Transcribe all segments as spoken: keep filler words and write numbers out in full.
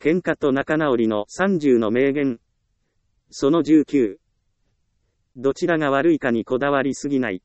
喧嘩と仲直りのさんじゅうの名言。そのじゅうきゅう。どちらが悪いかにこだわりすぎない。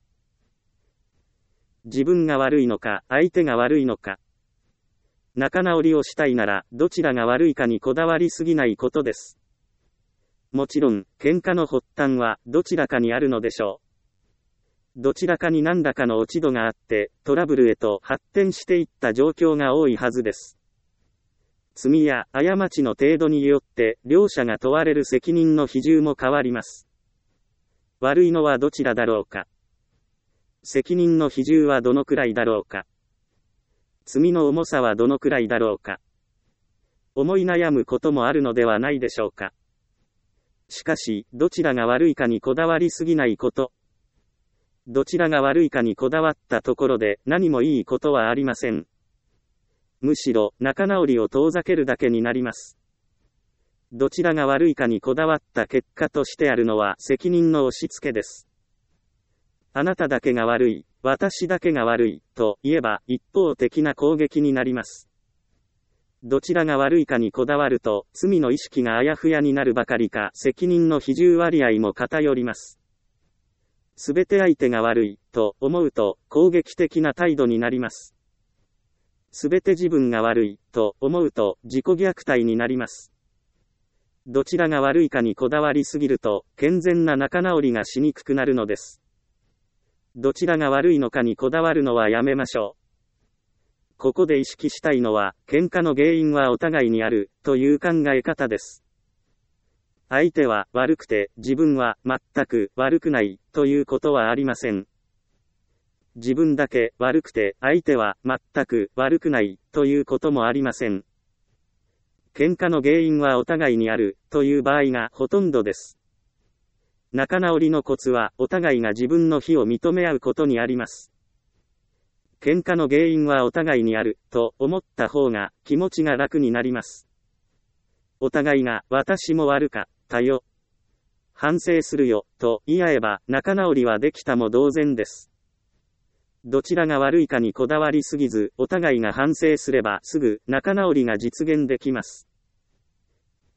自分が悪いのか、相手が悪いのか。仲直りをしたいなら、どちらが悪いかにこだわりすぎないことです。もちろん、喧嘩の発端は、どちらかにあるのでしょう。どちらかに何らかの落ち度があって、トラブルへと発展していった状況が多いはずです。罪や過ちの程度によって、両者が問われる責任の比重も変わります。悪いのはどちらだろうか。責任の比重はどのくらいだろうか。罪の重さはどのくらいだろうか。思い悩むこともあるのではないでしょうか。しかし、どちらが悪いかにこだわりすぎないこと。どちらが悪いかにこだわったところで何もいいことはありません。むしろ、仲直りを遠ざけるだけになります。どちらが悪いかにこだわった結果としてあるのは責任の押し付けです。あなただけが悪い、私だけが悪い、と言えば一方的な攻撃になります。どちらが悪いかにこだわると、罪の意識があやふやになるばかりか、責任の比重割合も偏ります。すべて相手が悪い、と思うと、攻撃的な態度になります。すべて自分が悪い、と思うと、自己虐待になります。どちらが悪いかにこだわりすぎると、健全な仲直りがしにくくなるのです。どちらが悪いのかにこだわるのはやめましょう。ここで意識したいのは、喧嘩の原因はお互いにある、という考え方です。相手は悪くて、自分は全く悪くない、ということはありません。自分だけ悪くて、相手は全く悪くない、ということもありません。喧嘩の原因はお互いにある、という場合がほとんどです。仲直りのコツは、お互いが自分の非を認め合うことにあります。喧嘩の原因はお互いにある、と思った方が気持ちが楽になります。お互いが、私も悪かったよ。反省するよ、と言い合えば、仲直りはできたも同然です。どちらが悪いかにこだわりすぎず、お互いが反省すれば、すぐ、仲直りが実現できます。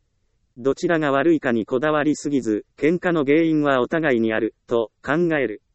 どちらが悪いかにこだわりすぎず、喧嘩の原因はお互いにある、と考える。